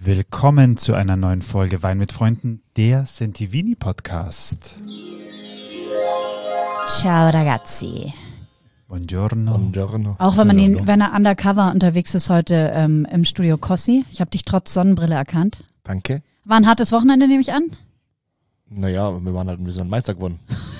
Willkommen zu einer neuen Folge Wein mit Freunden, der Sentivini Podcast. Ciao ragazzi. Buongiorno. Buongiorno. Auch wenn er undercover unterwegs ist heute im Studio Cossi. Ich habe dich trotz Sonnenbrille erkannt. Danke. War ein hartes Wochenende, nehme ich an? Naja, wir sind Meister geworden.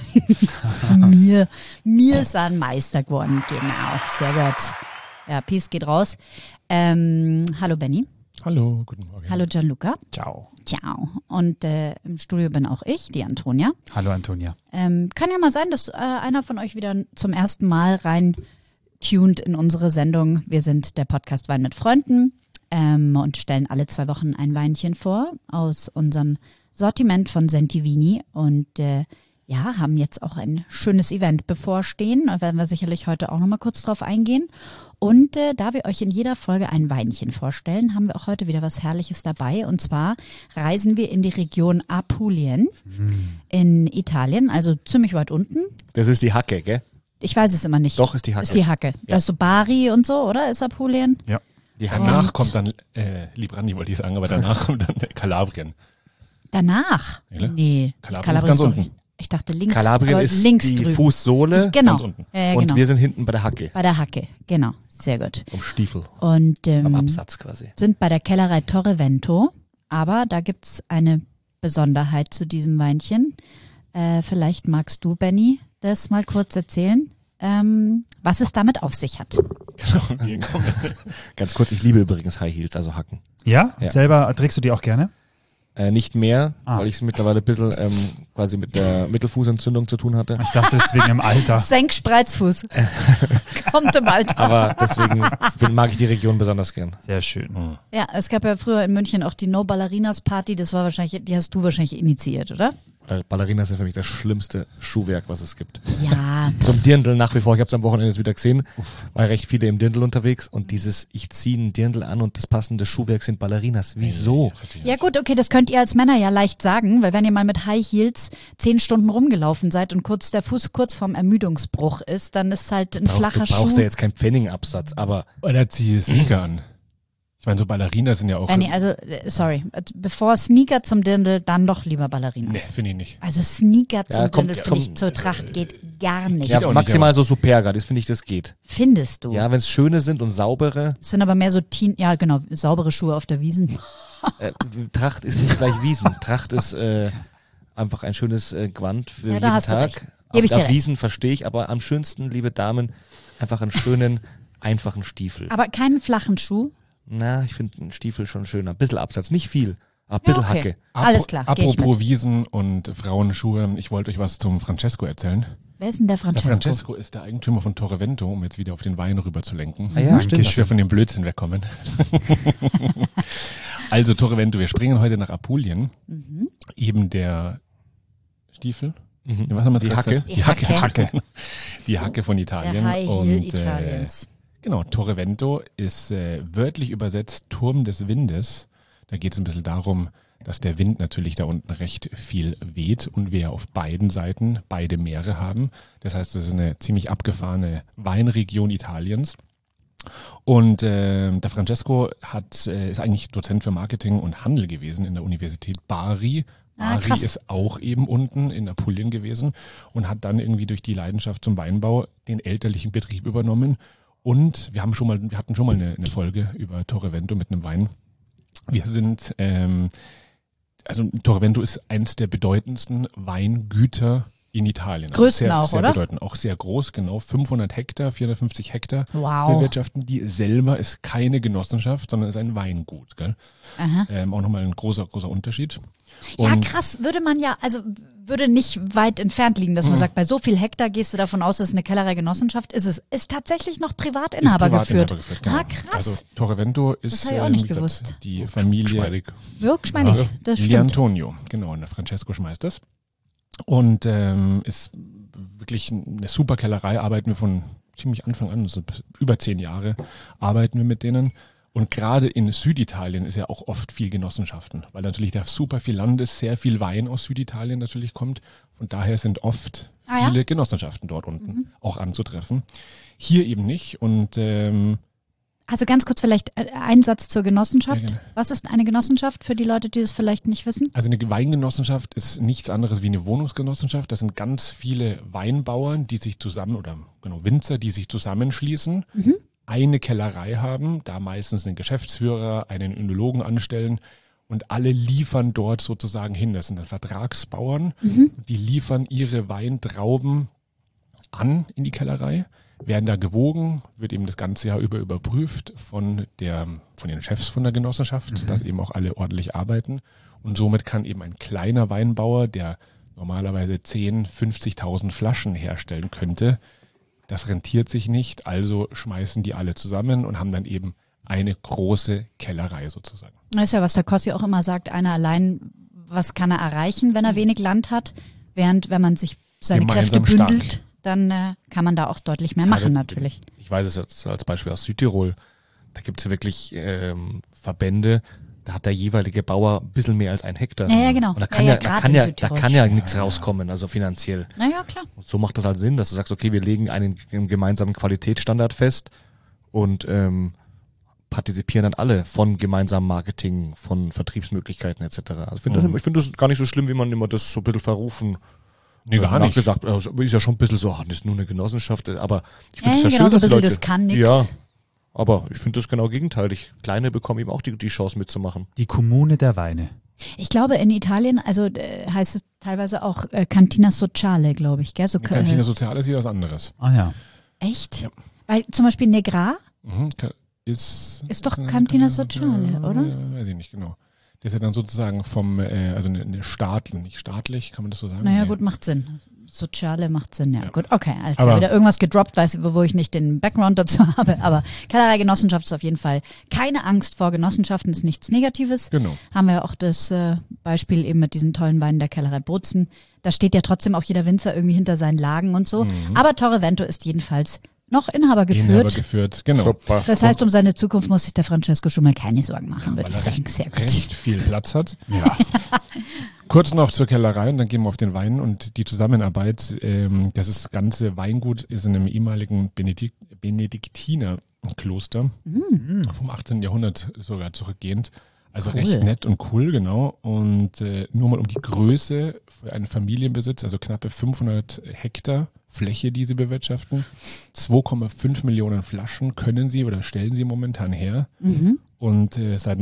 mir sind Meister geworden, genau. Sehr gut. Ja, Peace geht raus. Hallo Benny. Hallo, guten Morgen. Hallo Gianluca. Ciao. Ciao. Und im Studio bin auch ich, die Antonia. Hallo Antonia. Kann ja mal sein, dass einer von euch wieder zum ersten Mal rein tuned in unsere Sendung. Wir sind der Podcast Wein mit Freunden und stellen alle 2 Wochen ein Weinchen vor aus unserem Sortiment von Sentivini und haben jetzt auch ein schönes Event bevorstehen. Da werden wir sicherlich heute auch nochmal kurz drauf eingehen. Und da wir euch in jeder Folge ein Weinchen vorstellen, haben wir auch heute wieder was Herrliches dabei. Und zwar reisen wir in die Region Apulien in Italien, also ziemlich weit unten. Das ist die Hacke, gell? Ich weiß es immer nicht. Doch, ist die Hacke. Ist die Hacke. Das ist so Bari und so, oder? Ist Apulien? Ja. Danach kommt dann, Librandi wollte ich sagen, aber danach kommt dann Kalabrien. Danach? Ja, Nee. Kalabrien ist ganz doch- unten. Ich dachte links, Kalabrien ist links die drüben. Fußsohle Genau. ganz unten. Genau. und wir sind hinten bei der Hacke. Bei der Hacke, genau. Sehr gut. Am Stiefel. Und Am Absatz quasi. sind bei der Kellerei Torre Vento, aber da gibt's eine Besonderheit zu diesem Weinchen. Vielleicht magst du, Benny, das mal kurz erzählen, was es damit auf sich hat. Ganz kurz, ich liebe übrigens High Heels, also Hacken. Ja? Ja. Selber trägst du die auch gerne? Nicht mehr, Ah. weil ich es mittlerweile ein bisschen quasi mit der Mittelfußentzündung zu tun hatte. Ich dachte, es ist wegen dem Alter. Senkspreizfuß. Kommt im Alter. Aber deswegen mag ich die Region besonders gern. Sehr schön. Ja, es gab ja früher in München auch die No Ballerinas Party, das war wahrscheinlich, die hast du wahrscheinlich initiiert, oder? Ballerinas sind für mich das schlimmste Schuhwerk, was es gibt. Ja. Zum Dirndl nach wie vor, ich habe es am Wochenende jetzt wieder gesehen, war recht viele im Dirndl unterwegs und dieses, ich ziehe einen Dirndl an und das passende Schuhwerk sind Ballerinas. Wieso? Ja gut, okay, das könnt ihr als Männer ja leicht sagen, weil wenn ihr mal mit High Heels 10 Stunden rumgelaufen seid und der Fuß kurz vorm Ermüdungsbruch ist, dann ist halt ein flacher Du brauchst Schuh. ja jetzt keinen Pfennigabsatz, aber Oder ziehe Sneaker an. Ich meine, so Ballerinas sind ja auch... Benny, also, sorry, bevor Sneaker zum Dirndl, dann doch lieber Ballerinas. Nee, finde ich nicht. Also Sneaker zum kommt- Dirndl, finde ich, kommt- zur Tracht geht gar nicht. ja, auch nicht, maximal so Superga, das finde ich, das geht. Findest du? Ja, wenn es schöne sind und saubere, Das sind aber mehr so saubere Schuhe auf der Wiesen. Tracht ist nicht gleich Wiesen. Tracht ist einfach ein schönes Gewand für Ja, da jeden hast du Tag. recht. Gebe ich dir Auf recht. Wiesen verstehe ich, aber am schönsten, liebe Damen, einfach einen schönen, einfachen Stiefel. Aber keinen flachen Schuh. Na, ich finde einen Stiefel schon schöner. Ein bisschen Absatz, nicht viel, aber ein bisschen okay. Hacke. Alles klar, geh ich Apropos mit. Wiesen und Frauenschuhe, ich wollte euch was zum Francesco erzählen. Wer ist denn der Der Francesco? Francesco ist der Eigentümer von Torre Vento, um jetzt wieder auf den Wein rüber zu lenken. Ah ja, stimmt. Dass wir von dem Blödsinn wegkommen. Also Torre Vento, wir springen heute nach Apulien. Eben der Stiefel. Was haben wir Die jetzt Hacke. gesagt? Die Hacke. Die Hacke von Der Italien. High Heel Italiens. Genau, Torre Vento ist wörtlich übersetzt Turm des Windes. Da geht es ein bisschen darum, dass der Wind natürlich da unten recht viel weht und wir auf beiden Seiten beide Meere haben. Das heißt, das ist eine ziemlich abgefahrene Weinregion Italiens. Und der Francesco ist eigentlich Dozent für Marketing und Handel gewesen in der Universität Bari. Ah, Bari krass. ist auch eben unten in Apulien gewesen und hat dann irgendwie durch die Leidenschaft zum Weinbau den elterlichen Betrieb übernommen. Und wir hatten schon mal eine Folge über Torre Vento mit einem Wein. Wir sind, also Torre Vento ist eins der bedeutendsten Weingüter in Italien. Größten sehr, auch, sehr oder? bedeutend, auch sehr groß, genau. 500 Hektar, 450 Hektar Wow. bewirtschaften die selber, ist keine Genossenschaft, sondern ist ein Weingut. Gell? Aha. Auch nochmal ein großer Unterschied. Ja, Und krass, würde nicht weit entfernt liegen, dass man sagt, bei so viel Hektar gehst du davon aus, dass es eine Kellerei-Genossenschaft ist. Es ist tatsächlich noch Privatinhaber geführt. Genau. Ah, krass. Also Torre Vento ist hab ich auch nicht wie gesagt, gewusst. die Familie Geschmeidig. Wirkschmeidig, das Li stimmt. Antonio, genau, und der Francesco schmeißt das. Und ist wirklich eine super Kellerei, arbeiten wir von ziemlich Anfang an, also über 10 Jahre arbeiten wir mit denen. Und gerade in Süditalien ist ja auch oft viel Genossenschaften, weil natürlich da super viel Land ist, sehr viel Wein aus Süditalien natürlich kommt. Von daher sind oft viele Genossenschaften dort unten auch anzutreffen. Hier eben nicht. Und Also ganz kurz vielleicht ein Satz zur Genossenschaft. Ja, gerne. Was ist eine Genossenschaft für die Leute, die das vielleicht nicht wissen? Also eine Weingenossenschaft ist nichts anderes wie eine Wohnungsgenossenschaft. Das sind ganz viele Weinbauern, die sich zusammen, oder genau Winzer, die sich zusammenschließen, eine Kellerei haben, da meistens einen Geschäftsführer, einen Önologen anstellen und alle liefern dort sozusagen hin. Das sind dann Vertragsbauern, die liefern ihre Weintrauben an in die Kellerei, werden da gewogen, wird eben das ganze Jahr über überprüft von den Chefs von der Genossenschaft, dass eben auch alle ordentlich arbeiten. Und somit kann eben ein kleiner Weinbauer, der normalerweise 10.000, 50.000 Flaschen herstellen könnte, das rentiert sich nicht, also schmeißen die alle zusammen und haben dann eben eine große Kellerei sozusagen. Das ist ja, was der Kossi auch immer sagt, einer allein, was kann er erreichen, wenn er wenig Land hat, während wenn man sich seine Gemeinsam Kräfte bündelt, stark. Dann kann man da auch deutlich mehr machen natürlich. Ich weiß es jetzt als Beispiel aus Südtirol. Da gibt es ja wirklich Verbände, da hat der jeweilige Bauer ein bisschen mehr als 1 Hektar. Ja, genau. Und da kann Ja, da gerade kann in ja Südtirol. nichts rauskommen, also finanziell. Naja, klar. Und so macht das halt Sinn, dass du sagst, okay, wir legen einen gemeinsamen Qualitätsstandard fest und partizipieren dann alle von gemeinsamem Marketing, von Vertriebsmöglichkeiten etc. Also ich finde das gar nicht so schlimm, wie man immer das so ein bisschen verrufen. Nee, gar nicht. Gesagt, also ist ja schon ein bisschen so, das ist nur eine Genossenschaft, aber ich finde es ja Genau, schön, so ein dass die bisschen, Leute, das kann nix. Ja, aber ich finde das genau gegenteilig. Kleine bekommen eben auch die Chance mitzumachen. Die Kommune der Weine. Ich glaube, in Italien, also heißt es teilweise auch Cantina Sociale, glaube ich, gell? So, Cantina Soziale ist wieder was anderes. Ah ja. echt? Ja. Weil zum Beispiel Negra, Ist doch Cantina Sociale, oder? Ja, weiß ich nicht genau. Das ist ja dann sozusagen vom, also eine Staatlich, nicht staatlich, kann man das so sagen? Naja, Nee. gut, macht Sinn. Soziale macht Sinn, ja. Ja. Gut, okay. Alles Aber- klar, wieder irgendwas gedroppt, wo ich nicht den Background dazu habe. Aber Kellerei Genossenschaft ist auf jeden Fall keine Angst vor Genossenschaften, ist nichts Negatives. Genau. Haben wir auch das Beispiel eben mit diesen tollen Weinen der Kellerei Bozen. Da steht ja trotzdem auch jeder Winzer irgendwie hinter seinen Lagen und so. Aber Torre Vento ist jedenfalls noch Inhaber geführt. Genau. Super. Das heißt, um seine Zukunft muss sich der Francesco schon mal keine Sorgen machen, würde Weil ich er sagen. Sehr gut. recht viel Platz hat. Ja. Kurz noch zur Kellerei und dann gehen wir auf den Wein und die Zusammenarbeit. Das ganze Weingut ist in einem ehemaligen Benediktinerkloster vom 18. Jahrhundert sogar zurückgehend. Also Cool. recht nett und cool, genau. Und nur mal um die Größe für einen Familienbesitz, also knappe 500 Hektar Fläche, die sie bewirtschaften. 2,5 Millionen Flaschen können sie oder stellen sie momentan her. Und seit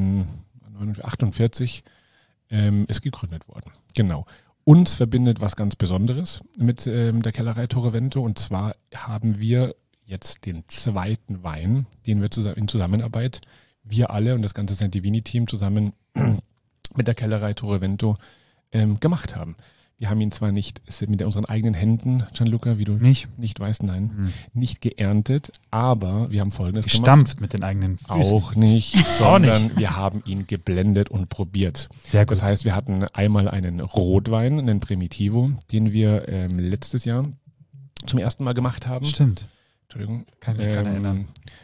1948 ist gegründet worden. Genau. Uns verbindet was ganz Besonderes mit der Kellerei Torre Vento. Und zwar haben wir jetzt den zweiten Wein, den wir in Zusammenarbeit, wir alle und das ganze Santivini-Team zusammen mit der Kellerei Torre Vento gemacht haben. Wir haben ihn zwar nicht mit unseren eigenen Händen, Gianluca, wie du Nicht? nicht weißt, nein, nicht geerntet, aber wir haben Folgendes gemacht. Gestampft mit den eigenen Füßen. Auch nicht, Auch nicht. sondern wir haben ihn geblendet und probiert. Sehr gut. Das heißt, wir hatten einmal einen Rotwein, einen Primitivo, den wir letztes Jahr zum ersten Mal gemacht haben. Stimmt. Entschuldigung. Kann mich dran erinnern.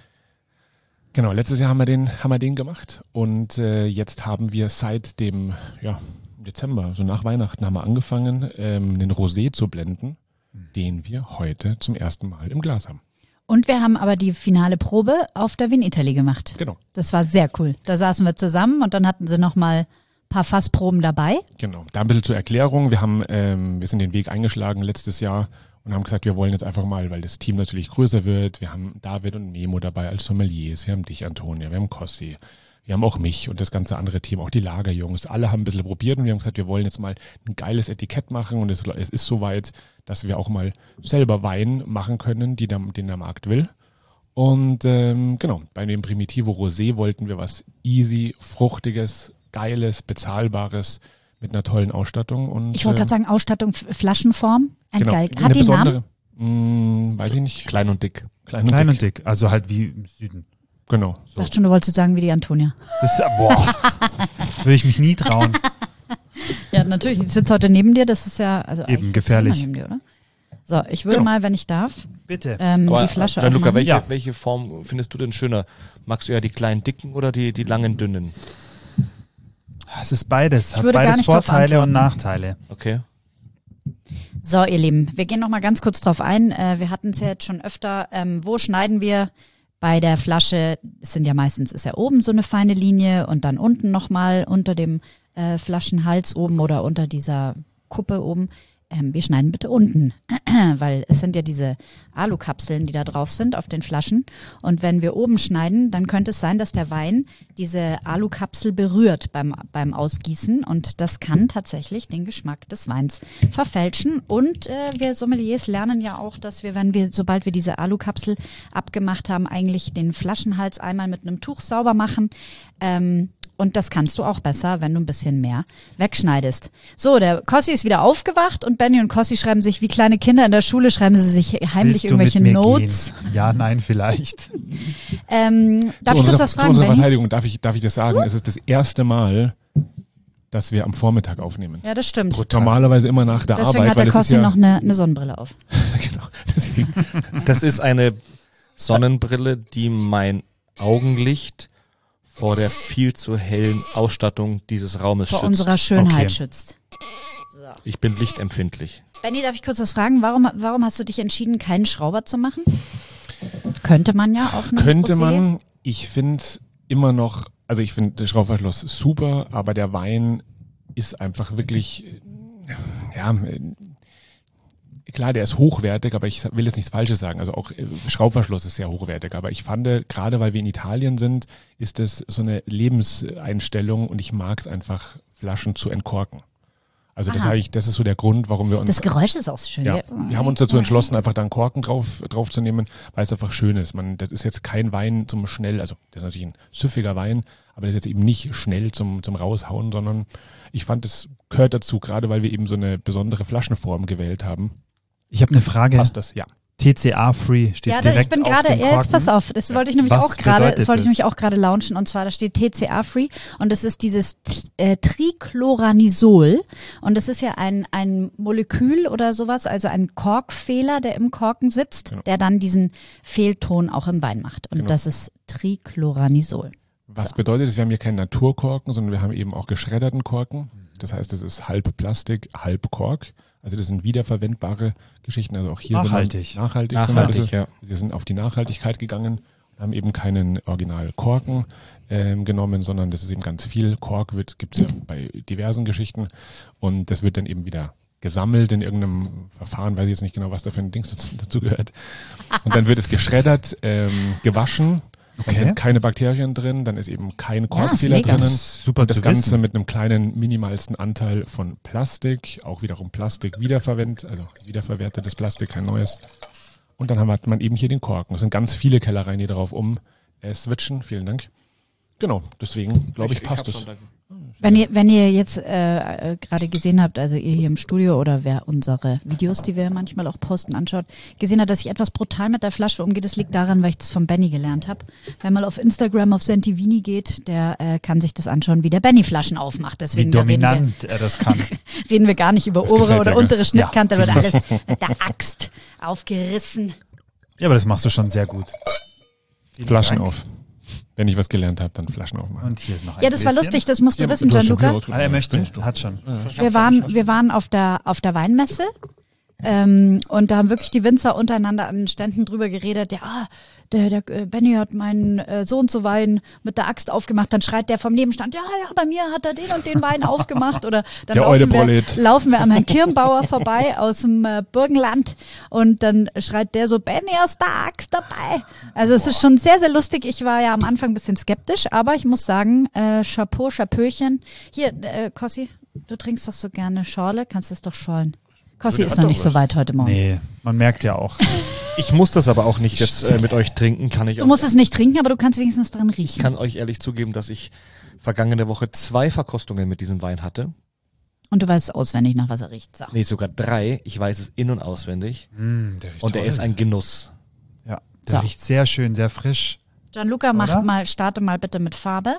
Genau, letztes Jahr haben wir den gemacht und jetzt haben wir seit dem Dezember, so nach Weihnachten, haben wir angefangen, einen Rosé zu blenden, den wir heute zum ersten Mal im Glas haben. Und wir haben aber die finale Probe auf der Win Italy gemacht. Genau. Das war sehr cool. Da saßen wir zusammen und dann hatten sie noch mal ein paar Fassproben dabei. Genau. Da ein bisschen zur Erklärung. Wir sind den Weg eingeschlagen letztes Jahr und haben gesagt, wir wollen jetzt einfach mal, weil das Team natürlich größer wird. Wir haben David und Memo dabei als Sommeliers. Wir haben dich, Antonia. Wir haben Kossi. Wir haben auch mich und das ganze andere Team, auch die Lagerjungs. Alle haben ein bisschen probiert und wir haben gesagt, wir wollen jetzt mal ein geiles Etikett machen und es ist soweit, dass wir auch mal selber Wein machen können, den der Markt will. Und genau, bei dem Primitivo Rosé wollten wir was easy, fruchtiges, geiles, bezahlbares mit einer tollen Ausstattung. Und, Ich wollte gerade sagen, Ausstattung, Flaschenform. genau, Hat eine die Namen? besondere, weiß ich nicht. Klein und dick. Klein Klein dick. und dick. Also halt wie im Süden. Genau. Ich dachte schon, du wolltest sagen wie die Antonia. Das ist, boah, würde ich mich nie trauen. Ja, natürlich. Ich sitze heute neben dir. Das ist ja also Eben, eigentlich sitzt gefährlich. jemand neben dir, oder? So, ich würde Genau. mal, wenn ich darf, Bitte. die Flasche Gianluca, aufmachen. Ja. welche Form findest du denn schöner? Magst du eher die kleinen dicken oder die langen dünnen? Es ist beides. Hat würde gar beides nicht drauf Vorteile und antworten. Nachteile. Okay. So, ihr Lieben, wir gehen noch mal ganz kurz drauf ein. Wir hatten es ja jetzt schon öfter. Wo schneiden wir Bei der Flasche ist ja oben so eine feine Linie und dann unten nochmal unter dem Flaschenhals oben oder unter dieser Kuppe oben. Wir schneiden bitte unten, weil es sind ja diese Alukapseln, die da drauf sind auf den Flaschen. Und wenn wir oben schneiden, dann könnte es sein, dass der Wein diese Alukapsel berührt beim Ausgießen. Und das kann tatsächlich den Geschmack des Weins verfälschen. Und wir Sommeliers lernen ja auch, dass sobald wir diese Alukapsel abgemacht haben, eigentlich den Flaschenhals einmal mit einem Tuch sauber machen. Und das kannst du auch besser, wenn du ein bisschen mehr wegschneidest. So, der Kossi ist wieder aufgewacht und Benny und Kossi schreiben sich wie kleine Kinder in der Schule, schreiben sie sich heimlich irgendwelche Notes. Gehen? Ja, nein, vielleicht. Darf ich kurz was fragen, Zu unserer Benny? Verteidigung darf ich das sagen, es ist das erste Mal, dass wir am Vormittag aufnehmen. Ja, das stimmt. Normalerweise immer nach der Deswegen Arbeit. hat der weil Kossi noch eine Sonnenbrille auf. Genau. Deswegen. Das ist eine Sonnenbrille, die mein Augenlicht vor der viel zu hellen Ausstattung dieses Raumes Vor schützt. unserer Schönheit Okay. schützt. So. Ich bin lichtempfindlich. Benni, darf ich kurz was fragen? Warum hast du dich entschieden, keinen Schrauber zu machen? Könnte man ja auf einem Könnte Rosé. man, ich finde immer noch, also ich finde den Schraubverschluss super, aber der Wein ist einfach wirklich, ja, klar, der ist hochwertig, aber ich will jetzt nichts Falsches sagen. Also auch Schraubverschluss ist sehr hochwertig. Aber ich fand, gerade weil wir in Italien sind, ist das so eine Lebenseinstellung und ich mag es einfach, Flaschen zu entkorken. Also Aha. das ist so der Grund, warum wir uns... Das Geräusch ist auch so schön. Ja, wir haben uns dazu entschlossen, einfach da einen Korken drauf zu nehmen, weil es einfach schön ist. Das ist jetzt kein Wein zum schnell, also das ist natürlich ein süffiger Wein, aber das ist jetzt eben nicht schnell zum Raushauen, sondern ich fand, das gehört dazu, gerade weil wir eben so eine besondere Flaschenform gewählt haben. Ich habe eine Frage. Passt das? Ja. TCA-free steht Ja, direkt ich bin auf gerade, dem Korken. jetzt pass auf, das wollte ich nämlich Was auch gerade, bedeutet das wollte ich das? nämlich auch gerade launchen und zwar da steht TCA-free und das ist dieses Trichloranisol und das ist ja ein Molekül oder sowas, also ein Korkfehler, der im Korken sitzt, Genau. der dann diesen Fehlton auch im Wein macht und Genau. das ist Trichloranisol. Was bedeutet das? Wir haben hier keinen Naturkorken, sondern wir haben eben auch geschredderten Korken. Das heißt, das ist halb Plastik, halb Kork. Also das sind wiederverwendbare Geschichten. Also auch hier Nachhaltig. sind wir nachhaltig. Nachhaltig, ja. Wir sind auf die Nachhaltigkeit gegangen und haben eben keinen Original-Korken genommen, sondern das ist eben ganz viel. Kork gibt es ja bei diversen Geschichten und das wird dann eben wieder gesammelt in irgendeinem Verfahren, weiß ich jetzt nicht genau, was da für ein Dings dazu gehört. Und dann wird es geschreddert, gewaschen. Dann Okay. sind keine Bakterien drin, dann ist eben kein Korkfehler mega. drinnen. Das ist super Und das zu Ganze wissen. mit einem kleinen, minimalsten Anteil von Plastik, auch wiederum Plastik wiederverwertetes Plastik, kein neues. Und dann hat man eben hier den Korken. Es sind ganz viele Kellereien, die darauf switchen. Vielen Dank. Genau, deswegen glaube ich, passt es. Wenn ihr jetzt gerade gesehen habt, also ihr hier im Studio oder wer unsere Videos, die wir manchmal auch posten, anschaut, gesehen hat, dass ich etwas brutal mit der Flasche umgehe, das liegt daran, weil ich das von Benny gelernt habe. Wenn man auf Instagram auf Sentivini geht, der kann sich das anschauen, wie der Benny Flaschen aufmacht. Wie Deswegen da dominant er das kann. reden wir gar nicht über obere gefällt oder dir, untere Schnittkante, da wird ziemlich. alles mit der Axt aufgerissen. Ja, aber das machst du schon sehr gut. Vielen Flaschen Dank. auf. Wenn ich was gelernt habe, dann Flaschen aufmachen. Und hier ist noch ein Ja, das war bisschen. lustig, das musst du wissen, du hast schon Gianluca. viel Ah, er möchte, Findest du? hat schon. Wir waren auf der Weinmesse und da haben wirklich die Winzer untereinander an den Ständen drüber geredet, ja, der Benny hat meinen so und so Wein mit der Axt aufgemacht, dann schreit der vom Nebenstand, ja, bei mir hat er den und den Wein aufgemacht oder dann Der Euleprolet. laufen wir an Herrn Kirnbauer vorbei aus dem Burgenland und dann schreit der so, Benny aus der Axt dabei. Also es ist schon sehr, sehr lustig. Ich war ja am Anfang ein bisschen skeptisch, aber ich muss sagen, Chapeau, Chapöchen. Hier, Kossi, du trinkst doch so gerne Schorle, kannst es doch schorlen. Kossi Der ist hat noch doch nicht so was. weit heute Morgen. Nee, man merkt ja auch. Ich muss das aber auch nicht jetzt mit euch trinken, kann ich Du auch. musst es nicht trinken, aber du kannst wenigstens dran Ich riechen. kann euch ehrlich zugeben, dass ich vergangene Woche 2 Verkostungen mit diesem Wein hatte. Und du weißt auswendig, nach was er riecht. So. Nee, sogar 3. Ich weiß es in- und auswendig. Der riecht Und er toll. ist ein Genuss. Ja, der So. riecht sehr schön, sehr frisch. Gianluca, Oder? starte mal bitte mit Farbe.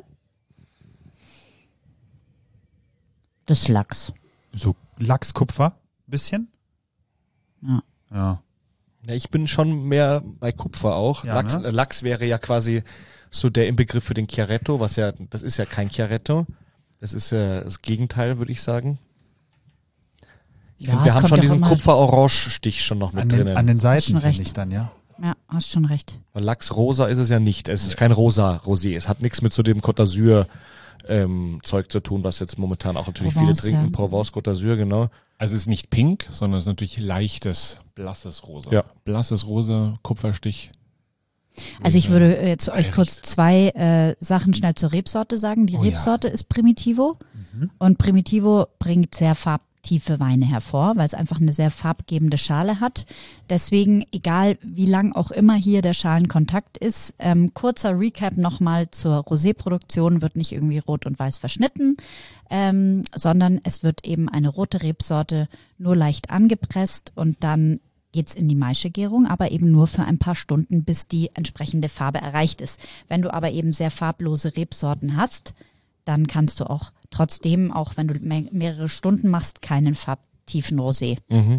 Das ist Lachs. So Lachskupfer, bisschen. Ja. Ja. Ja, ich bin schon mehr bei Kupfer auch. Ja, Lachs, ne? Lachs wäre ja quasi so der Inbegriff für den Chiaretto, das ist ja kein Chiaretto. Das ist das Gegenteil, würde ich sagen. Ich Ja, finde, es wir haben kommt schon ja diesen auch mal- Kupfer-Orange-Stich schon noch mit An drinnen. den Hast Seiten schon finde recht. ich dann, ja. Ja, hast schon recht. Weil Lachs-rosa ist es ja nicht. Es ist kein rosa Rosé. Es hat nichts mit so dem Côte d'Azur Zeug zu tun, was jetzt momentan auch natürlich Provence, viele trinken. ja. Provence, Côte d'Azur, genau. Also es ist nicht pink, sondern es ist natürlich leichtes, blasses Rosa. Ja. Blasses Rosa, Kupferstich. Also ich würde jetzt euch riecht. kurz zwei Sachen schnell zur Rebsorte sagen. Die Oh ja. Rebsorte ist Primitivo und Primitivo bringt sehr farbtiefe Weine hervor, weil es einfach eine sehr farbgebende Schale hat. Deswegen, egal wie lang auch immer hier der Schalenkontakt ist, kurzer Recap nochmal zur Rosé-Produktion, wird nicht irgendwie rot und weiß verschnitten, sondern es wird eben eine rote Rebsorte nur leicht angepresst und dann geht's in die Maischegärung, aber eben nur für ein paar Stunden, bis die entsprechende Farbe erreicht ist. Wenn du aber eben sehr farblose Rebsorten hast, dann kannst du auch trotzdem, auch wenn du mehrere Stunden machst, keinen farbtiefen Rosé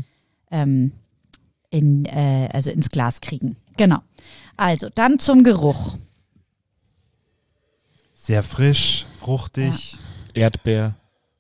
also ins Glas kriegen. Genau. Also, dann zum Geruch. Sehr frisch, fruchtig. Erdbeer.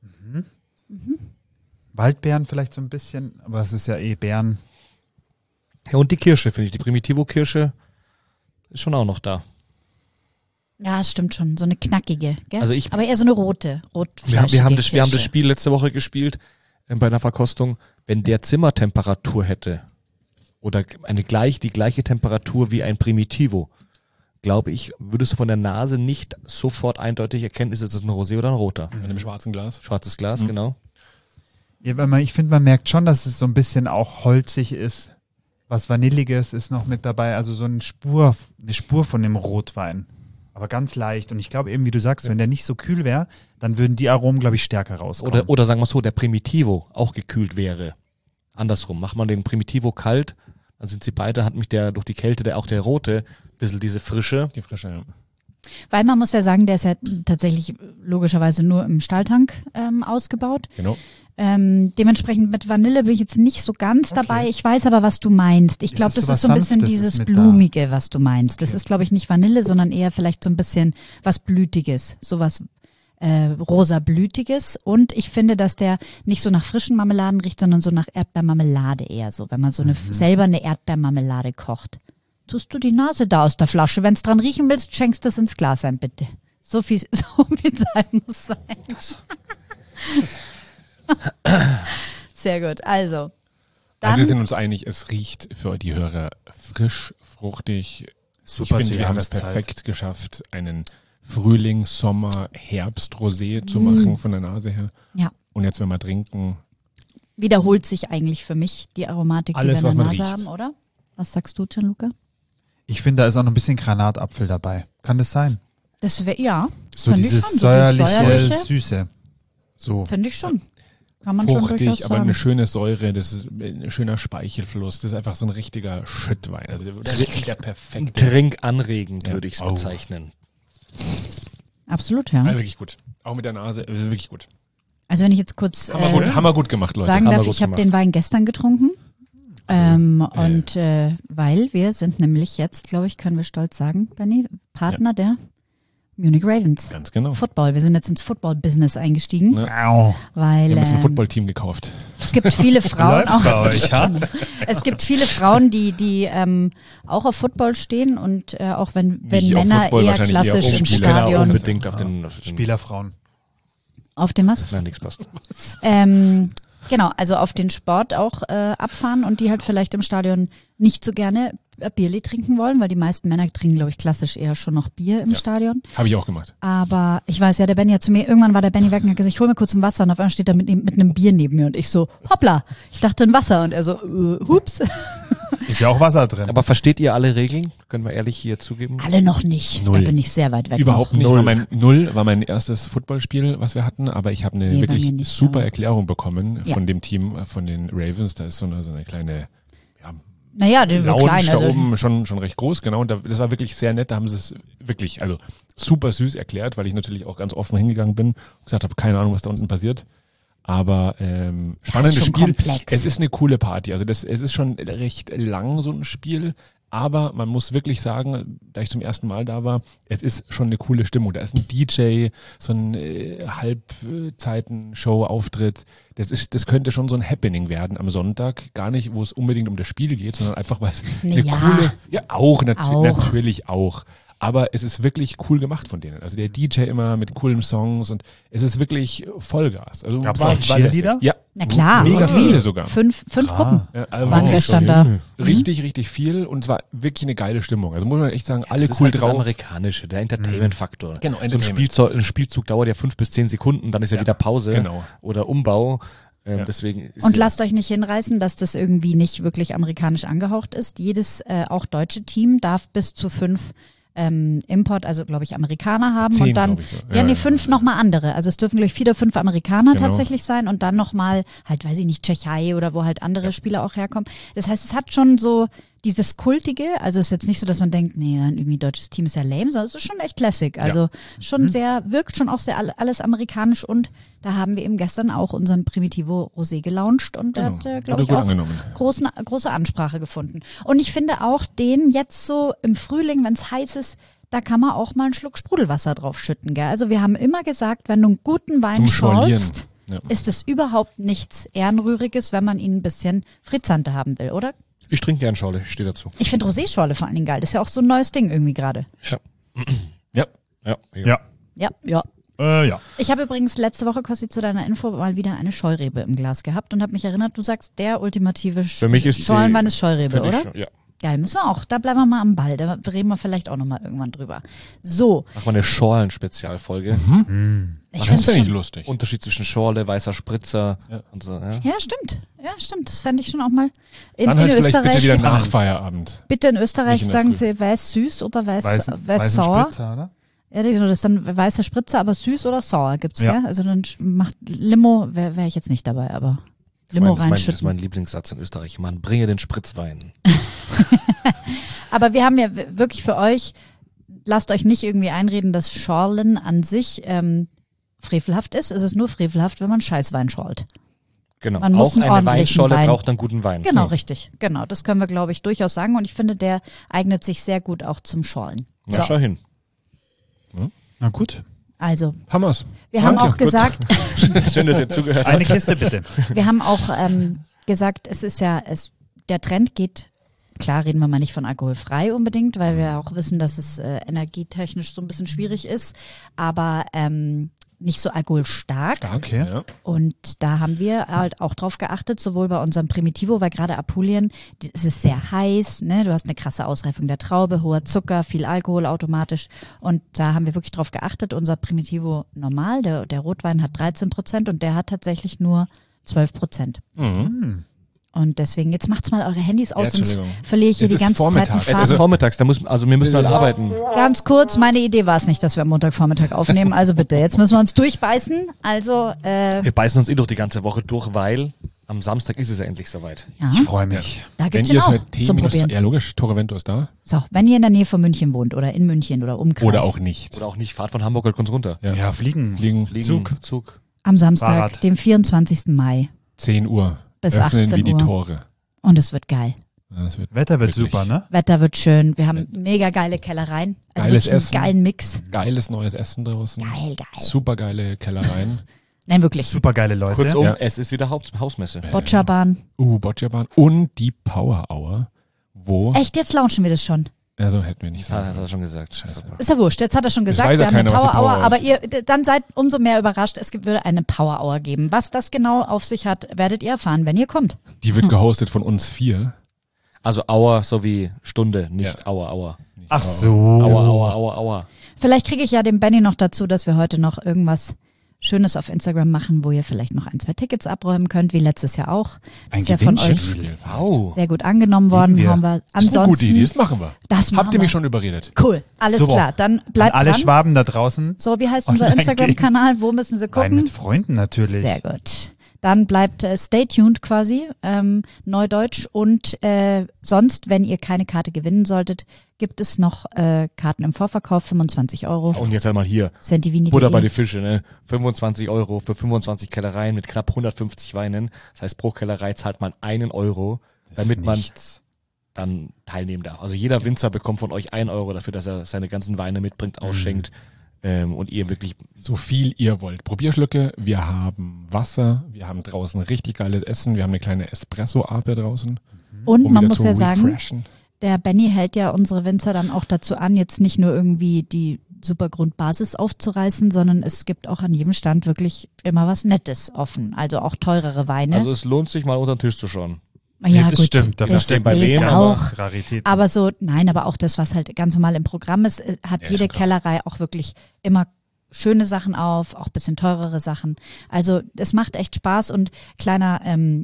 Waldbeeren vielleicht so ein bisschen, aber es ist ja eh Beeren. Ja, und die Kirsche, finde ich. Die Primitivo-Kirsche ist schon auch noch da. Ja, es stimmt schon. So eine knackige, gell? Also aber eher so eine rote. Wir haben das Kirsche. Spiel letzte Woche gespielt bei einer Verkostung. Wenn der Zimmertemperatur hätte oder die gleiche Temperatur wie ein Primitivo, glaube ich, würdest du von der Nase nicht sofort eindeutig erkennen, ist es ein Rosé oder ein roter. In einem schwarzen Glas. Schwarzes Glas, genau. Ja, weil ich finde, man merkt schon, dass es so ein bisschen auch holzig ist. Was Vanilliges ist noch mit dabei, also so eine Spur von dem Rotwein. Aber ganz leicht. Und ich glaube eben, wie du sagst, wenn der nicht so kühl wäre, dann würden die Aromen, glaube ich, stärker rauskommen. Oder sagen wir so, der Primitivo auch gekühlt wäre. Andersrum, macht man den Primitivo kalt, dann sind sie beide, hat mich durch die Kälte, auch der rote, ein bisschen diese Frische. Die frische, ja. Weil man muss ja sagen, der ist ja tatsächlich logischerweise nur im Stahltank ausgebaut. Genau. Dementsprechend mit Vanille bin ich jetzt nicht so ganz dabei. Ich weiß aber, was du meinst. Ich glaube, Es ist das so ist so ein was bisschen Sanftes dieses ist mit da. Blumige, was du meinst. Das ist, glaube ich, nicht Vanille, sondern eher vielleicht so ein bisschen was Blütiges. Sowas rosa-blütiges. Und ich finde, dass der nicht so nach frischen Marmeladen riecht, sondern so nach Erdbeermarmelade eher so. Wenn man so selber eine Erdbeermarmelade kocht. Tust du die Nase da aus der Flasche? Wenn es dran riechen willst, schenkst das ins Glas ein, bitte. So viel Zeit muss sein. Sehr gut. Also, dann Also wir sind uns einig, es riecht für die Hörer frisch, fruchtig. Super Ich zur finde, wir haben es Jahreszeit. perfekt geschafft, einen Frühling, Sommer, Herbst-Rosé zu machen von der Nase her. ja, Und jetzt, wenn wir trinken, wiederholt sich eigentlich für mich die Aromatik, Alles, die wir was in der man Nase riecht. haben, oder? Was sagst du, Gianluca? Ich finde, da ist auch noch ein bisschen Granatapfel dabei. Kann das sein? Das wäre, ja, So Finde ich dieses schon, so dieses säuerliche, Süße. So. finde ich schon. Kann man schon durchaus fruchtig, aber sagen. eine schöne Säure, das ist ein schöner Speichelfluss, das ist einfach so ein richtiger Schüttwein. Also der perfekte. Trinkanregend, Ja. würde ich es Oh. bezeichnen. Absolut, ja. Also wirklich gut. Auch mit der Nase, wirklich gut. Also wenn ich jetzt kurz Haben wir gut gemacht, Leute. sagen haben wir darf, gut ich habe gemacht. den Wein gestern getrunken. Und weil wir sind nämlich jetzt, glaube ich, können wir stolz sagen, Benny, Partner der Munich Ravens. Ganz genau. Football. Wir sind jetzt ins Football-Business eingestiegen, Au. weil Wir haben jetzt ein Footballteam gekauft. es gibt viele Frauen Läuft bei euch, ja? Es gibt viele Frauen, die auch auf Football stehen und auch wenn Nicht auf Männer Football, eher wahrscheinlich eher auf klassisch im Spieler. Genau, Stadion unbedingt auf den Spielerfrauen. auf dem was? Nein, nichts passt. Genau, also auf den Sport auch abfahren und die halt vielleicht im Stadion nicht so gerne Bierli trinken wollen, weil die meisten Männer trinken, glaube ich, klassisch eher schon noch Bier im Stadion. Habe ich auch gemacht. Aber ich weiß ja, der Benny hat zu mir, irgendwann war der Benny weg und hat gesagt, ich hol mir kurz ein Wasser und auf einmal steht er mit einem Bier neben mir und ich so, hoppla, ich dachte ein Wasser und er so, hups. Ist ja auch Wasser drin. Aber versteht ihr alle Regeln? Können wir ehrlich hier zugeben? Alle noch nicht, Null. da bin ich sehr weit weg. Überhaupt noch. nicht. War mein erstes Footballspiel, was wir hatten, aber ich habe eine Nee, bei wirklich mir nicht, super aber- Erklärung bekommen Ja. von dem Team, von den Ravens. Da ist so eine kleine Naja, der Lounge klein, da also oben schon recht groß, genau. Und das war wirklich sehr nett. Da haben sie es wirklich, also super süß erklärt, weil ich natürlich auch ganz offen hingegangen bin und gesagt habe, keine Ahnung, was da unten passiert. Aber spannendes schon Spiel. komplex. Es ist eine coole Party. Also es ist schon recht lang, so ein Spiel. Aber man muss wirklich sagen, da ich zum ersten Mal da war, es ist schon eine coole Stimmung. Da ist ein DJ, so ein Halbzeiten-Show-Auftritt. das könnte schon so ein Happening werden am Sonntag. Gar nicht, wo es unbedingt um das Spiel geht, sondern einfach, weil es eine Ja. coole, Auch. natürlich auch. Aber es ist wirklich cool gemacht von denen. Also der DJ immer mit coolen Songs und es ist wirklich Vollgas. Also Gab's war- auch war Cheerleader? lässig. Ja. Na klar, Mega und wie? viele sogar. Fünf Gruppen Ja, also waren wirklich gestern da. Richtig, richtig viel und es war wirklich eine geile Stimmung. Also muss man echt sagen, alle Das ist cool halt das drauf. Amerikanische, der Entertainment-Faktor. Genau, So ein Entertainment. Spielzug dauert ja 5 bis 10 Sekunden, dann ist ja Ja, wieder Pause genau. oder Umbau. Ja. Deswegen ist Und ja- lasst euch nicht hinreißen, dass das irgendwie nicht wirklich amerikanisch angehaucht ist. Jedes, auch deutsche Team darf bis zu 5 Import, also glaube ich Amerikaner haben 10, und dann, glaub ich so. ja, Ja, nee, ja, 5 ja. nochmal andere. Also es dürfen glaube ich 4 oder 5 Amerikaner Genau. tatsächlich sein und dann nochmal halt, weiß ich nicht, Tschechei oder wo halt andere Spieler auch herkommen. Das heißt, es hat schon so dieses Kultige, also es ist jetzt nicht so, dass man denkt, nee, dann irgendwie deutsches Team ist ja lame, sondern es ist schon echt classic. Also schon sehr, wirkt schon auch sehr alles amerikanisch und da haben wir eben gestern auch unseren Primitivo Rosé gelauncht und der Genau. hat, glaube Wurde ich, gut auch angenommen. große Ansprache gefunden. Und ich finde auch den jetzt so im Frühling, wenn es heiß ist, da kann man auch mal einen Schluck Sprudelwasser drauf schütten. Gell? Also wir haben immer gesagt, wenn du einen guten Wein Zum Schorlieren. schorlst, Ja. ist es überhaupt nichts Ehrenrühriges, wenn man ihn ein bisschen frizzanter haben will, oder? Ich trinke gern Schorle, ich stehe dazu. Ich finde Rosé-Schorle vor allen Dingen geil. Das ist ja auch so ein neues Ding irgendwie gerade. Ja. Ja. Ja. Ja. Ja. Ja. Ich habe übrigens letzte Woche, Kossi, zu deiner Info mal wieder eine Scheurebe im Glas gehabt und habe mich erinnert, du sagst, der ultimative Für mich ist Schollenwein ist Scheurebe, Finde ich oder? schon, ja. Geil, müssen wir auch. Da bleiben wir mal am Ball. Da reden wir vielleicht auch nochmal irgendwann drüber. So, Machen wir eine Schorlen-Spezialfolge. ich Das finde finde ich schon. lustig. Unterschied zwischen Schorle, weißer Spritzer Ja. und so. Ja. Ja, stimmt. Ja, stimmt. Das fände ich schon auch mal. In, Dann halt in vielleicht bitte Österreich wieder gibt's- nach Feierabend. Bitte in Österreich Nicht in der sagen Früh. sie weiß süß oder weiß Weißen sauer. Spritzer, oder? Ja, genau, das ist dann weißer Spritzer, aber süß oder sauer gibt's, Ja. gell? Also dann macht Limo, wäre ich jetzt nicht dabei, aber Limo Das ist reinschütten. mein Lieblingssatz in Österreich. Man bringe den Spritzwein. Aber wir haben ja wirklich für euch, lasst euch nicht irgendwie einreden, dass Schorlen an sich frevelhaft ist. Es ist nur frevelhaft, wenn man Scheißwein schorlt. Genau. Man muss Auch einen eine ordentlichen Weinschorle Wein. braucht einen guten Wein. Genau, richtig. Genau, das können wir, glaube ich, durchaus sagen. Und ich finde, der eignet sich sehr gut auch zum Schorlen. Na, schau hin. Na gut. Also, Hammer's. wir haben Danke, auch gut. gesagt, Schön, dass ihr zugehört habt. Eine Kiste bitte. wir haben auch gesagt, es ist ja, der Trend geht, klar reden wir mal nicht von alkoholfrei unbedingt, weil wir auch wissen, dass es energietechnisch so ein bisschen schwierig ist, aber nicht so alkoholstark. Okay. Ja. Und da haben wir halt auch drauf geachtet, sowohl bei unserem Primitivo, weil gerade Apulien, es ist sehr heiß, ne? Du hast eine krasse Ausreifung der Traube, hoher Zucker, viel Alkohol automatisch. Und da haben wir wirklich drauf geachtet. Unser Primitivo normal, der Rotwein hat 13% und der hat tatsächlich nur 12%. Mhm. Und deswegen, jetzt macht's mal eure Handys aus, sonst Entschuldigung. verliere ich hier Es die ist ganze Zeit den Vormittag. Es ist Faden. vormittags, wir müssen halt arbeiten. Ganz kurz, meine Idee war es nicht, dass wir am Montagvormittag aufnehmen. Also bitte, jetzt müssen wir uns durchbeißen. Also, Wir beißen uns durch die ganze Woche durch, weil am Samstag ist es ja endlich soweit. ja, Ich freue mich. da Wenn gibt's ihr ihn es auch mit zum T- Probieren. ja logisch, Torrevento ist da. So, wenn ihr in der Nähe von München wohnt oder in München oder Umkreis. Oder auch nicht. Oder auch nicht, fahrt von Hamburg halt kurz runter. Ja, fliegen. Fliegen. Zug. Am Samstag, Fahrrad. dem 24. Mai 10 Uhr. bis Öffnen 18 wir die Uhr. Tore. Und es wird geil. Ja, das wird Wetter wird wirklich super, ne? Wetter wird schön. Wir haben mega geile Kellereien. Also Geiles wirklich einen Essen. geilen Mix. Geiles neues Essen draußen. Geil. Super geile Kellereien. Nein, wirklich. Super geile Leute. Kurzum, Ja. es ist wieder Hausmesse. Boccia-Bahn. Boccia-Bahn und die Power Hour, wo, Echt, jetzt launchen wir das schon. also hätten wir nicht Das sagen hat er sollen. schon gesagt. Scheiße. Ist ja wurscht, jetzt hat er schon gesagt, weiß ja wir haben eine keiner, was die Power Hour, Power Hour aber ist. ihr dann seid umso mehr überrascht, würde eine Power Hour geben. Was das genau auf sich hat, werdet ihr erfahren, wenn ihr kommt. Die wird gehostet von uns 4. Also Hour sowie Stunde, nicht Ja. Hour. Ach so. Aua. Vielleicht kriege ich ja den Benny noch dazu, dass wir heute noch irgendwas Schönes auf Instagram machen, wo ihr vielleicht noch 1, 2 Tickets abräumen könnt, wie letztes Jahr auch. Ein Ist ja von euch Gewinnspiel. Wow. sehr gut angenommen worden. wir. Haben wir Das ist eine gute Idee, ansonsten. das machen wir. Das machen Habt ihr wir. mich schon überredet? Cool, alles Super. klar. Dann An bleibt alle dran. Schwaben da draußen. So, wie heißt unser Online Instagram-Kanal? Wo müssen sie Wein gucken? mit Freunden natürlich. Sehr gut. Dann bleibt stay tuned quasi, Neudeutsch. Und sonst, wenn ihr keine Karte gewinnen solltet, gibt es noch Karten im Vorverkauf, 25 €. Und jetzt einmal hier. Sentivini.de. Butter bei die Fische, ne? 25 € für 25 Kellereien mit knapp 150 Weinen. Das heißt, pro Kellerei zahlt man 1 €, damit man nichts. dann teilnehmen darf. Also jeder Winzer bekommt von euch 1 € dafür, dass er seine ganzen Weine mitbringt, ausschenkt. und ihr wirklich So viel ihr wollt. Probierschlücke, wir haben Wasser, wir haben draußen richtig geiles Essen, wir haben eine kleine Espresso-Ape draußen. Und um man wieder muss zu ja sagen, refreshen. der Benny hält ja unsere Winzer dann auch dazu an, jetzt nicht nur irgendwie die super Grundbasis aufzureißen, sondern es gibt auch an jedem Stand wirklich immer was Nettes offen. Also auch teurere Weine. Also es lohnt sich mal unter den Tisch zu schauen. ja, das stimmt. Dafür Das stehen bei ist wem, auch. Raritäten. Aber so, nein, aber auch das, was halt ganz normal im Programm ist, hat Ja, jede schon krass. Kellerei auch wirklich immer schöne Sachen auf, auch ein bisschen teurere Sachen. Also das macht echt Spaß und kleiner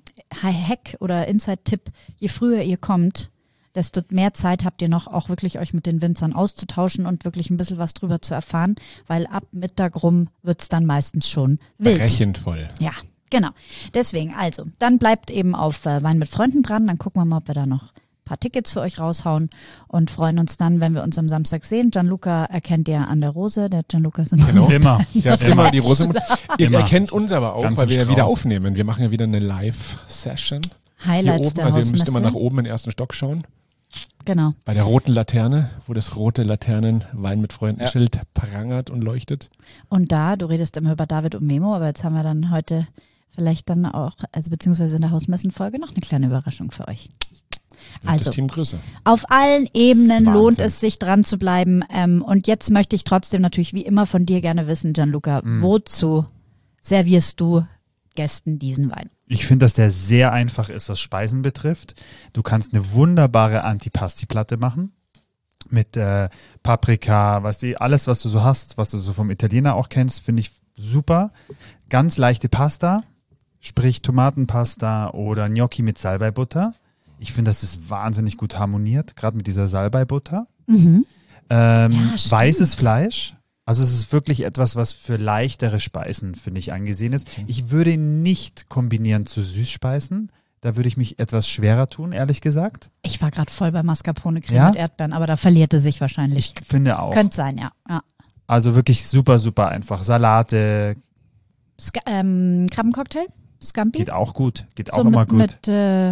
Hack oder Inside-Tipp, je früher ihr kommt, desto mehr Zeit habt ihr noch, auch wirklich euch mit den Winzern auszutauschen und wirklich ein bisschen was drüber zu erfahren, weil ab Mittag rum wird's dann meistens schon wild. Brechend voll. Ja, genau. Deswegen, also, dann bleibt eben auf Wein mit Freunden dran, dann gucken wir mal, ob wir da noch ein paar Tickets für euch raushauen und freuen uns dann, wenn wir uns am Samstag sehen. Gianluca erkennt ihr an der Rose, der Gianluca ist Genau. Immer. Ja, immer die Rose. Ihr Immer. erkennt uns aber auch, Ganz weil wir ja im wieder Strauß. aufnehmen. Wir machen ja wieder eine Live-Session hier Highlights oben. der Also ihr Hausmesse. müsst immer nach oben in den ersten Stock schauen. Genau. Bei der roten Laterne, wo das rote Laternen-Wein mit Freunden-Schild prangert und leuchtet. Und da, du redest immer über David und Memo, aber jetzt haben wir dann heute vielleicht dann auch, also beziehungsweise in der Hausmessenfolge noch eine kleine Überraschung für euch. Also, Das Team Grüße. auf allen Ebenen Das ist lohnt Wahnsinn. es sich dran zu bleiben. Und jetzt möchte ich trotzdem natürlich wie immer von dir gerne wissen, Gianluca, wozu servierst du Gästen diesen Wein? Ich finde, dass der sehr einfach ist, was Speisen betrifft. Du kannst eine wunderbare Antipasti-Platte machen mit Paprika, alles, was du so hast, was du so vom Italiener auch kennst, finde ich super. Ganz leichte Pasta, sprich Tomatenpasta oder Gnocchi mit Salbeibutter. Ich finde, das ist wahnsinnig gut harmoniert, gerade mit dieser Salbeibutter. Mhm. stimmt. Weißes Fleisch. Also es ist wirklich etwas, was für leichtere Speisen, finde ich, angesehen ist. Ich würde ihn nicht kombinieren zu Süßspeisen. Da würde ich mich etwas schwerer tun, ehrlich gesagt. Ich war gerade voll bei Mascarpone-Creme Ja? mit Erdbeeren, aber da verliert er sich wahrscheinlich. Ich finde auch. Könnte sein, ja. Also wirklich super, super einfach. Salate Krabbencocktail? Scampi? geht auch gut. Geht auch so immer mit, gut. Mit,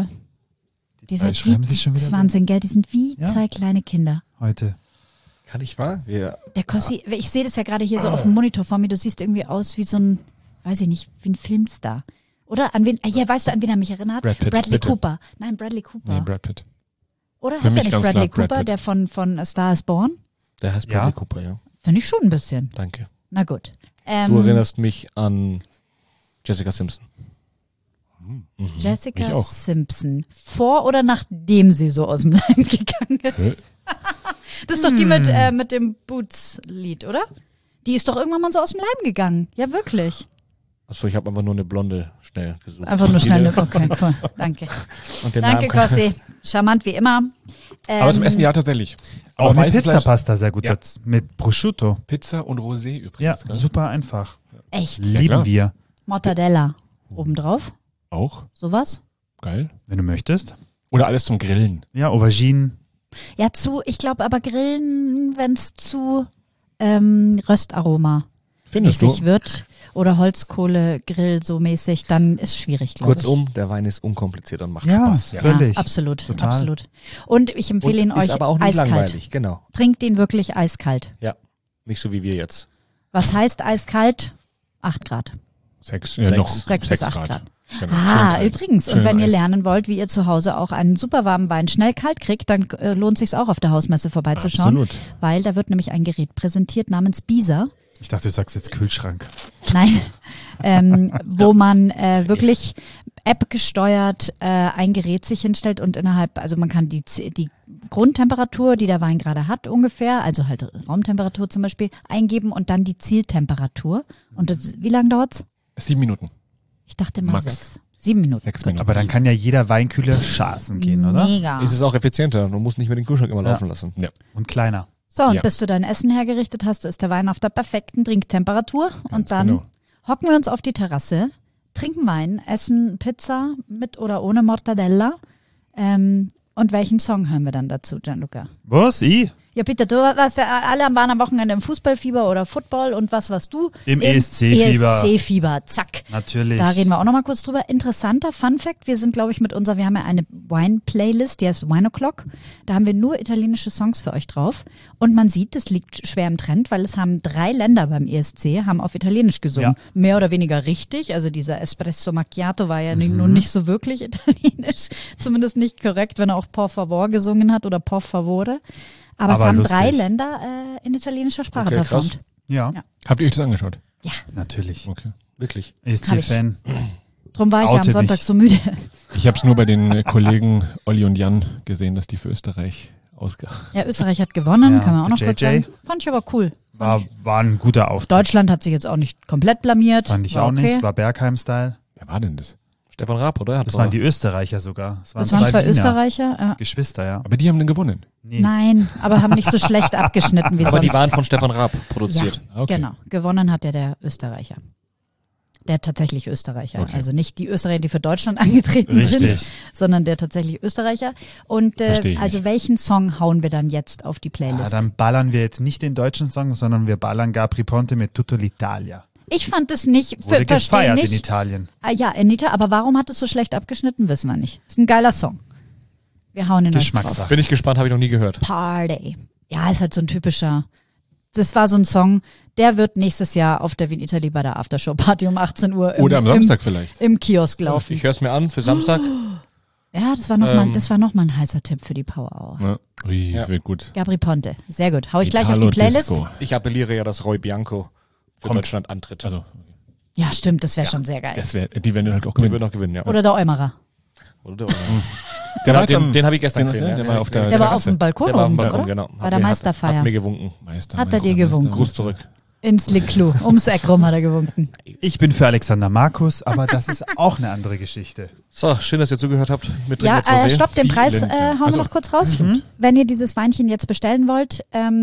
die zwei sind schreiben wie, sich schon wieder das ist Wahnsinn, gell? Die sind wie Ja. zwei kleine Kinder. Heute. Kann ich wahr? Wir Der Kossi, ich sehe das ja gerade hier so auf dem Monitor vor mir, du siehst irgendwie aus wie so ein, weiß ich nicht, wie ein Filmstar. Oder? An wen, ja, weißt du, an wen er mich erinnert? Brad Pitt, Bradley bitte. Cooper. Nein, Bradley Cooper. Nee, Brad Pitt. Oder Für heißt er mich nicht ganz Bradley klar Brad Cooper, Pitt. der von A Star is Born? Der heißt Ja. Bradley Cooper, ja. Finde ich schon ein bisschen. Danke. Na gut. Du erinnerst mich an Jessica Simpson. Mich Jessica auch. Simpson. Vor oder nachdem sie so aus dem Leim gegangen ist? Hä? Das ist doch die mit dem Boots-Lied, oder? Die ist doch irgendwann mal so aus dem Leim gegangen. Ja, wirklich. Achso, ich habe einfach nur eine Blonde schnell gesucht. Einfach nur schnell. Okay, cool. Danke. Und den Danke, Namen- Kossi. Charmant wie immer. Aber zum Essen ja tatsächlich. Auch mit weißes Fleisch- Pizzapasta sehr gut. Ja. dazu. Mit Prosciutto. Pizza und Rosé Ja, übrigens. gell? super einfach. Echt. Lieben klar. wir. Mortadella. Obendrauf. Auch. Sowas. Geil. Wenn du möchtest. Oder alles zum Grillen. Ja, Auberginen. Ja, ich glaube aber Grillen, wenn es zu Röstaroma Findest mäßig du? wird oder Holzkohle-Grill so mäßig, dann ist schwierig, glaube ich. Kurzum, der Wein ist unkompliziert und macht Ja, Spaß. völlig. Ja, absolut, Total. absolut. Und ich empfehle ihn Und ist euch aber auch nicht eiskalt. langweilig, genau. Trinkt ihn wirklich eiskalt. Ja, nicht so wie wir jetzt. Was heißt eiskalt? 8 Grad. 6 Sechs. noch 6 bis 8 Grad. Genau. Ah, Schön übrigens. Eis. Und wenn Schön ihr Eis. lernen wollt, wie ihr zu Hause auch einen super warmen Wein schnell kalt kriegt, dann lohnt sich auch auf der Hausmesse vorbeizuschauen. Absolut. Weil da wird nämlich ein Gerät präsentiert namens Bisa. Ich dachte, du sagst jetzt Kühlschrank. Nein, wo man wirklich App gesteuert ein Gerät sich hinstellt und also man kann die Grundtemperatur, die der Wein gerade hat ungefähr, also halt Raumtemperatur zum Beispiel, eingeben und dann die Zieltemperatur. Und wie lange dauert's? 7 Minuten. Ich dachte mal Max. 6. 7 Minuten. 6 Gut. Minuten. Aber dann kann ja jeder Weinkühler schaßen gehen, oder? Mega. Ist es auch effizienter. Du musst nicht mehr den Kühlschrank immer Ja. laufen lassen. Und kleiner. So, und Ja. bis du dein Essen hergerichtet hast, ist der Wein auf der perfekten Trinktemperatur. Und dann genau. hocken wir uns auf die Terrasse, trinken Wein, essen Pizza mit oder ohne Mortadella. Und welchen Song hören wir dann dazu, Gianluca? Was? Ich? Ja, Peter, du warst ja, alle waren am Wochenende im Fußballfieber oder Football und was warst du? Im ESC-Fieber. ESC-Fieber, zack. Natürlich. Da reden wir auch nochmal kurz drüber. Interessanter Fun-Fact, wir sind, glaube ich, wir haben ja eine Wine-Playlist, die heißt Wine O'Clock. Da haben wir nur italienische Songs für euch drauf. Und man sieht, das liegt schwer im Trend, weil es haben 3 Länder beim ESC, haben auf Italienisch gesungen. Ja. Mehr oder weniger richtig. Also dieser Espresso Macchiato war ja nun nicht so wirklich italienisch. Zumindest nicht korrekt, wenn er auch Por favor gesungen hat oder Por favore. Aber es haben lustig. 3 Länder in italienischer Sprache Okay, krass. performt. Ja, Ja. Habt ihr euch das angeschaut? natürlich. Okay. Wirklich. ESC-Fan. Drum war ich ja am Oute Sonntag dich. so müde. Ich habe es nur bei den Kollegen Olli und Jan gesehen, dass die für Österreich Ja, Österreich hat gewonnen, Ja, kann man auch noch der kurz JJ. sagen. Fand ich aber cool. War ein guter Auftritt. Deutschland hat sich jetzt auch nicht komplett blamiert. Fand ich war auch okay. nicht. War Bergheim-Style. Wer war denn das? Stefan Raab, oder? Das waren die Österreicher sogar. Das waren 2 Wiener. Österreicher. Ja. Geschwister, ja. Aber die haben dann gewonnen. Nee. Nein, aber haben nicht so schlecht abgeschnitten wie Aber sonst. die waren von Stefan Raab produziert. Ja, Okay. genau. Gewonnen hat der Österreicher. Der tatsächlich Österreicher. Okay. Also nicht die Österreicher, die für Deutschland angetreten sind, Richtig. sondern der tatsächlich Österreicher. Und Versteh ich also nicht. welchen Song hauen wir dann jetzt auf die Ja, Playlist? dann ballern wir jetzt nicht den deutschen Song, sondern wir ballern Gabri Ponte mit Tutto l'Italia. Ich fand es nicht, Wurde verstehe gefeiert in nicht. Italien. Ah, ja, Anita, aber warum hat es so schlecht abgeschnitten, wissen wir nicht. Ist ein geiler Song. Wir hauen ihn euch drauf. Geschmackssache. Bin ich gespannt, habe ich noch nie gehört. Party. Ja, ist halt so ein typischer. Das war so ein Song, der wird nächstes Jahr auf der Wien Italy bei der Aftershow-Party um 18 Uhr Oder am Samstag vielleicht. im Kiosk laufen. Ich höre es mir an für Samstag. Ja, das war nochmal ein heißer Tipp für die Power Hour. Ja. Ui, Ja. das wird gut. Gabri Ponte. Sehr gut. Hau ich gleich auf die Italo Playlist. Disco. Ich appelliere ja, dass Roy Bianco für Kommt. Deutschland antritt. Also, Ja, stimmt, das wäre schon sehr geil. die werden halt auch der gewinnen. wird noch gewinnen, ja. Oder der Eumerer. Oder Der war Ja, jetzt am- den habe ich gestern den- gesehen. der war auf der- Der war auf Terrasse. dem Balkon Der war auf dem oben, Balkon, oder? genau. Bei der Meisterfeier. Hat mir gewunken. Meister, Hat er dir gewunken? Gruß zurück. Ins Liklu. Ums Eck rum hat er gewunken. Ich bin für Alexander Markus, aber das ist auch eine andere Geschichte. So, schön, dass ihr zugehört habt. Mit Ja, Trinken Rosé. stopp, den Vielen Preis Dank. hauen wir Also, noch kurz raus. Wenn ihr dieses Weinchen jetzt bestellen wollt,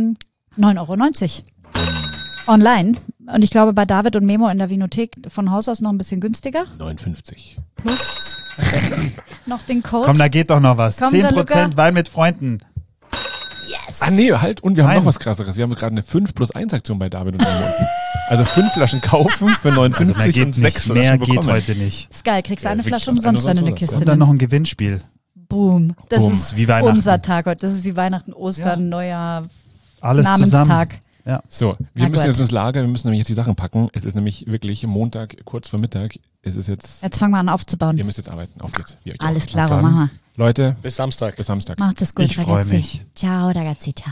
9,90 € online. Und ich glaube, bei David und Memo in der Vinothek von Haus aus noch ein bisschen günstiger. 59. Plus noch den Code. Komm, da geht doch noch was. Komm, 10% Gianluca. Wein mit Freunden. Yes. Ah nee, halt, und wir haben Nein. noch was krasseres. Wir haben gerade eine 5+1-Aktion bei David und Memo. Also 5 Flaschen kaufen für Also 59 mehr geht und 6 nicht. Flaschen Mehr bekommen. geht heute nicht. Ist geil, kriegst Ja, eine ist Flasche wirklich umsonst, wenn du eine was. Kiste Und dann noch ein nimmst. Gewinnspiel. Boom. Das Boom. ist Wie Weihnachten. unser Tag heute. Das ist wie Weihnachten, Ostern, Neujahr, Alles zusammen. Namensstag. Ja. So, wir Na müssen gut. jetzt ins Lager, wir müssen nämlich jetzt die Sachen packen. Es ist nämlich wirklich Montag, kurz vor Mittag. Es ist jetzt, Jetzt fangen wir an aufzubauen. ihr müsst jetzt arbeiten. Auf geht's. Wie euch auch. Alles klar, dann. machen wir. Leute, Bis Samstag. bis Samstag. Macht es gut, Ich freu ragazzi. mich. Ciao, ragazzi, ciao.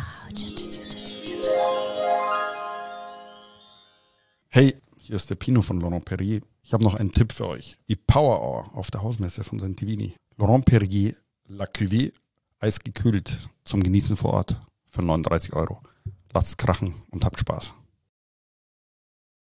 Hey, hier ist der Pino von Laurent Perrier. Ich habe noch einen Tipp für euch. Die Power Hour auf der Hausmesse von Santivini. Laurent Perrier, La Cuvée, eisgekühlt zum Genießen vor Ort für 39 €. Lasst es krachen und habt Spaß.